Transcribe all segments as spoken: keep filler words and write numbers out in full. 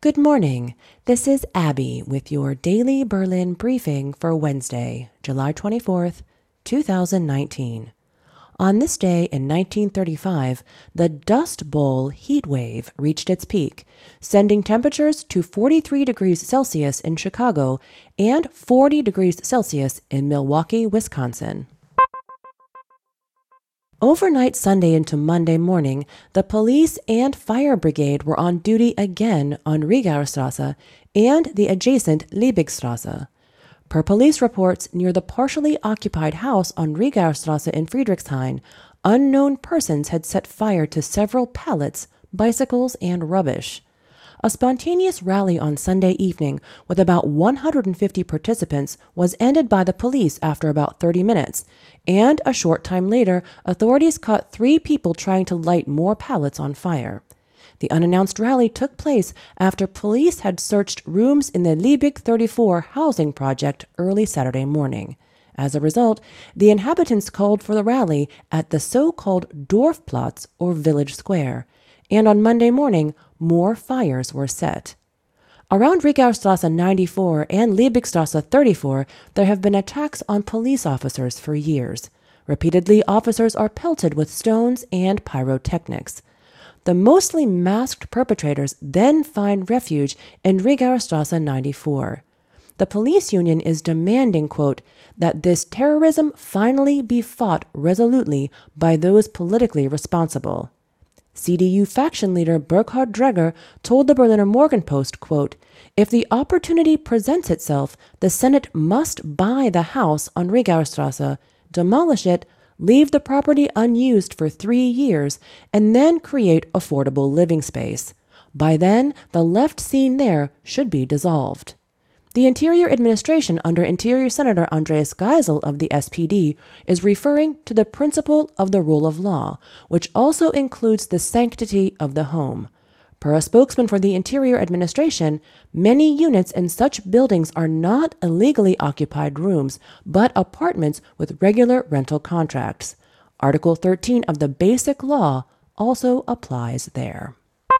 Good morning. This is Abby with your daily Berlin briefing for Wednesday, July twenty-fourth, two thousand nineteen. On this day in nineteen thirty-five, the Dust Bowl heat wave reached its peak, sending temperatures to forty-three degrees Celsius in Chicago and forty degrees Celsius in Milwaukee, Wisconsin. Overnight Sunday into Monday morning, the police and fire brigade were on duty again on Rigaerstrasse and the adjacent Liebigstrasse. Per police reports, near the partially occupied house on Rigaerstrasse in Friedrichshain, unknown persons had set fire to several pallets, bicycles, and rubbish. A spontaneous rally on Sunday evening with about one hundred fifty participants was ended by the police after about thirty minutes, and a short time later, authorities caught three people trying to light more pallets on fire. The unannounced rally took place after police had searched rooms in the Liebig thirty-four housing project early Saturday morning. As a result, the inhabitants called for the rally at the so-called Dorfplatz, or village square, and on Monday morning, more fires were set. Around Rigaerstrasse ninety-four and Liebigstrasse thirty-four, there have been attacks on police officers for years. Repeatedly, officers are pelted with stones and pyrotechnics. The mostly masked perpetrators then find refuge in Rigaerstrasse ninety-four. The police union is demanding, quote, that this terrorism finally be fought resolutely by those politically responsible. C D U faction leader Burkhard Dreger told the Berliner Morgenpost, quote, if the opportunity presents itself, the Senate must buy the house on Rigaerstrasse, demolish it, leave the property unused for three years, and then create affordable living space. By then, the left seen there should be dissolved. The Interior Administration under Interior Senator Andreas Geisel of the S P D is referring to the principle of the rule of law, which also includes the sanctity of the home. Per a spokesman for the Interior Administration, many units in such buildings are not illegally occupied rooms, but apartments with regular rental contracts. Article thirteen of the Basic Law also applies there.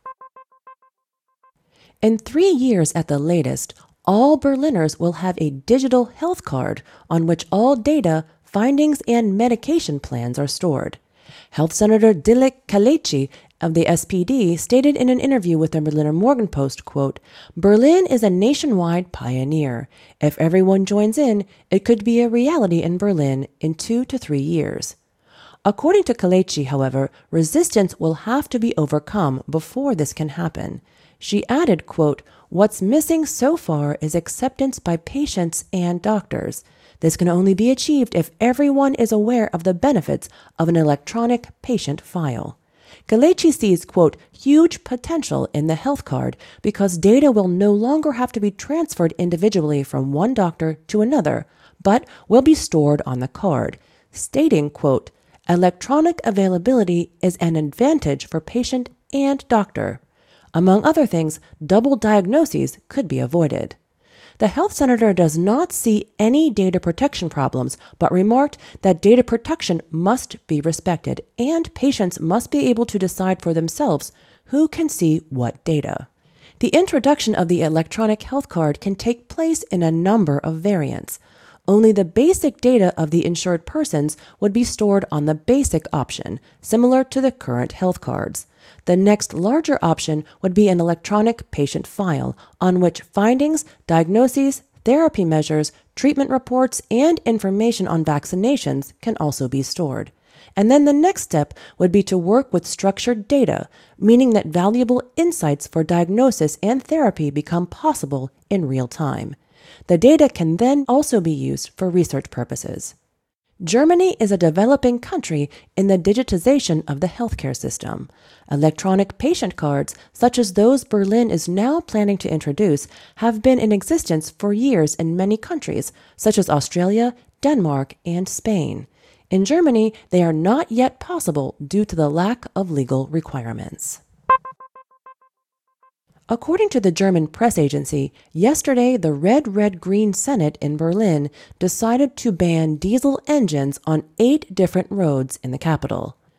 In three years at the latest, all Berliners will have a digital health card on which all data, findings, and medication plans are stored. Health Senator Dilek Kalechi of the S P D stated in an interview with the Berliner Morgenpost, quote, Berlin is a nationwide pioneer. If everyone joins in, it could be a reality in Berlin in two to three years. According to Kalechi, however, resistance will have to be overcome before this can happen. She added, quote, what's missing so far is acceptance by patients and doctors. This can only be achieved if everyone is aware of the benefits of an electronic patient file. Kalechi sees, quote, huge potential in the health card because data will no longer have to be transferred individually from one doctor to another, but will be stored on the card, stating, quote, electronic availability is an advantage for patient and doctor. Among other things, double diagnoses could be avoided. The health senator does not see any data protection problems, but remarked that data protection must be respected and patients must be able to decide for themselves who can see what data. The introduction of the electronic health card can take place in a number of variants. Only the basic data of the insured persons would be stored on the basic option, similar to the current health cards. The next larger option would be an electronic patient file on which findings, diagnoses, therapy measures, treatment reports, and information on vaccinations can also be stored. And then the next step would be to work with structured data, meaning that valuable insights for diagnosis and therapy become possible in real time. The data can then also be used for research purposes. Germany is a developing country in the digitization of the healthcare system. Electronic patient cards, such as those Berlin is now planning to introduce, have been in existence for years in many countries, such as Australia, Denmark, and Spain. In Germany, they are not yet possible due to the lack of legal requirements. According to the German press agency, yesterday the Red Red Green Senate in Berlin decided to ban diesel engines on eight different roads in the capital.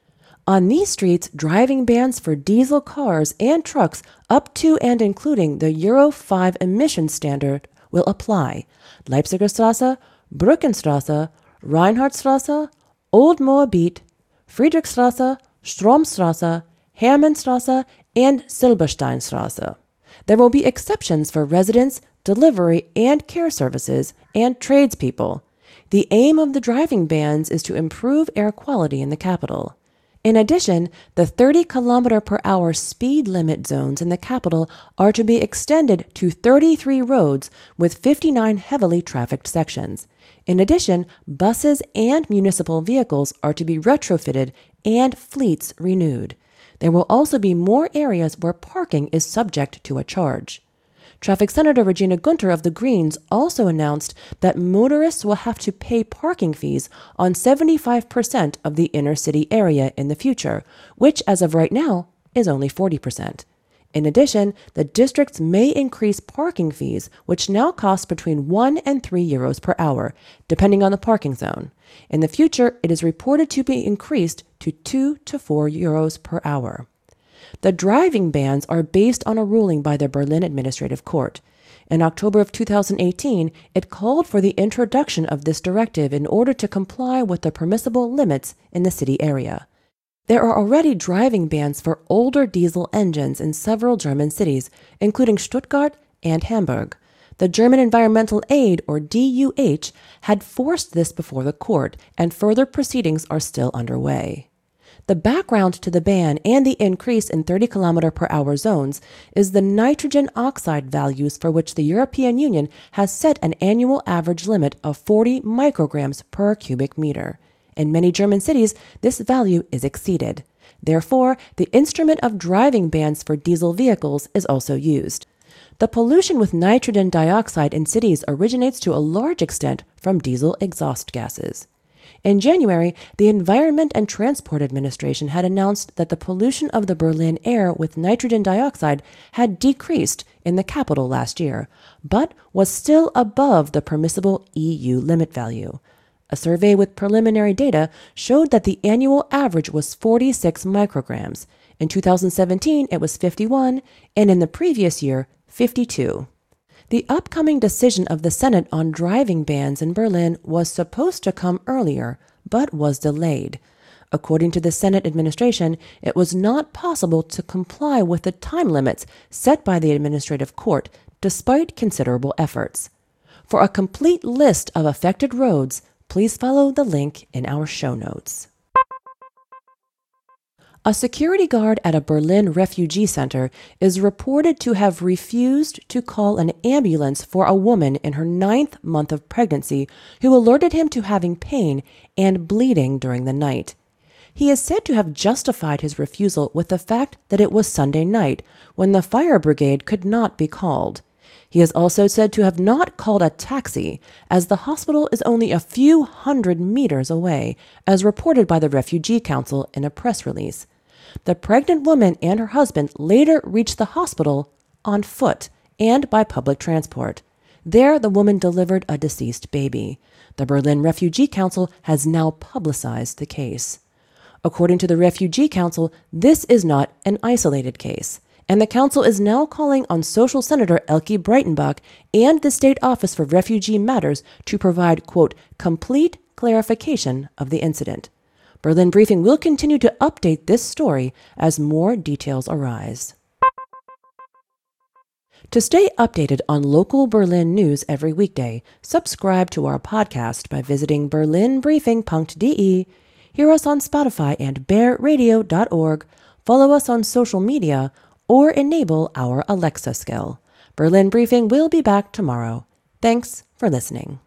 On these streets, driving bans for diesel cars and trucks up to and including the Euro five emission standard will apply. Leipziger Straße, Brückenstraße, Reinhardtstraße, Old Moabit, Friedrichstraße, Stromstraße, Hermannstraße, and Silbersteinstraße. There will be exceptions for residents, delivery and care services, and tradespeople. The aim of the driving bans is to improve air quality in the capital. In addition, the thirty kilometer per hour speed limit zones in the capital are to be extended to thirty-three roads with fifty-nine heavily trafficked sections. In addition, buses and municipal vehicles are to be retrofitted and fleets renewed. There will also be more areas where parking is subject to a charge. Traffic Senator Regina Gunter of the Greens also announced that motorists will have to pay parking fees on seventy-five percent of the inner city area in the future, which as of right now is only forty percent. In addition, the districts may increase parking fees, which now cost between one and three euros per hour, depending on the parking zone. In the future, it is reported to be increased to two to four euros per hour. The driving bans are based on a ruling by the Berlin Administrative Court. In October of two thousand eighteen, it called for the introduction of this directive in order to comply with the permissible limits in the city area. There are already driving bans for older diesel engines in several German cities, including Stuttgart and Hamburg. The German Environmental Aid, or D U H, had forced this before the court, and further proceedings are still underway. The background to the ban and the increase in thirty kilometer per hour zones is the nitrogen oxide values for which the European Union has set an annual average limit of forty micrograms per cubic meter. In many German cities, this value is exceeded. Therefore, the instrument of driving bans for diesel vehicles is also used. The pollution with nitrogen dioxide in cities originates to a large extent from diesel exhaust gases. In January, the Environment and Transport Administration had announced that the pollution of the Berlin air with nitrogen dioxide had decreased in the capital last year, but was still above the permissible E U limit value. A survey with preliminary data showed that the annual average was forty-six micrograms. In two thousand seventeen, it was fifty-one, and in the previous year, fifty-two. The upcoming decision of the Senate on driving bans in Berlin was supposed to come earlier, but was delayed. According to the Senate administration, it was not possible to comply with the time limits set by the administrative court, despite considerable efforts. For a complete list of affected roads, please follow the link in our show notes. A security guard at a Berlin refugee center is reported to have refused to call an ambulance for a woman in her ninth month of pregnancy who alerted him to having pain and bleeding during the night. He is said to have justified his refusal with the fact that it was Sunday night, when the fire brigade could not be called. He is also said to have not called a taxi, as the hospital is only a few hundred meters away, as reported by the Refugee Council in a press release. The pregnant woman and her husband later reached the hospital on foot and by public transport. There, the woman delivered a deceased baby. The Berlin Refugee Council has now publicized the case. According to the Refugee Council, this is not an isolated case, and the council is now calling on Social Senator Elke Breitenbach and the State Office for Refugee Matters to provide, quote, complete clarification of the incident. Berlin Briefing will continue to update this story as more details arise. To stay updated on local Berlin news every weekday, subscribe to our podcast by visiting berlin briefing dot d e, hear us on Spotify and bear radio dot org, follow us on social media, or enable our Alexa skill. Berlin Briefing will be back tomorrow. Thanks for listening.